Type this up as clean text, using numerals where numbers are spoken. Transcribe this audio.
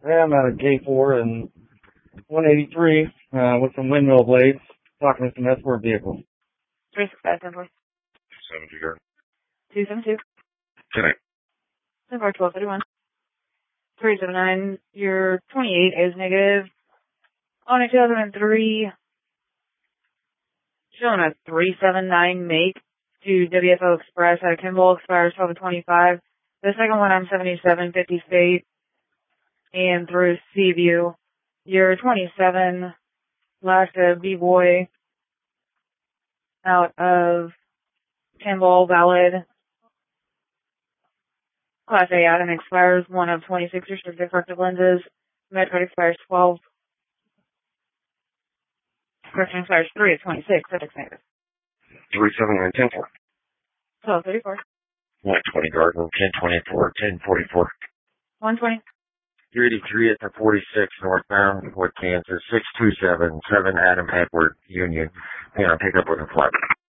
Yeah, I'm out of K4 and 183 with some windmill blades, talking to some escort vehicles. 365, please. 270 yard. 272. 10 So far, 1231. 379, your 28 is negative. On a 2003, showing a 379 make to WFO Express at Kimball, expires 1225. The second one on 7750 State and through Seaview. Your 27, last B-Boy out of Kimball, valid. Class A item expires 1 of 26 restricted corrective lenses. Metric expires 12. Correction expires 3 of 26. That negative. 379 10 4. 1234. 120 Gardner, 1024, 1044. 120. 383 at the 46 northbound, Wood, Kansas, 6277 Adam Edward Union. And I'll pick up with a flat.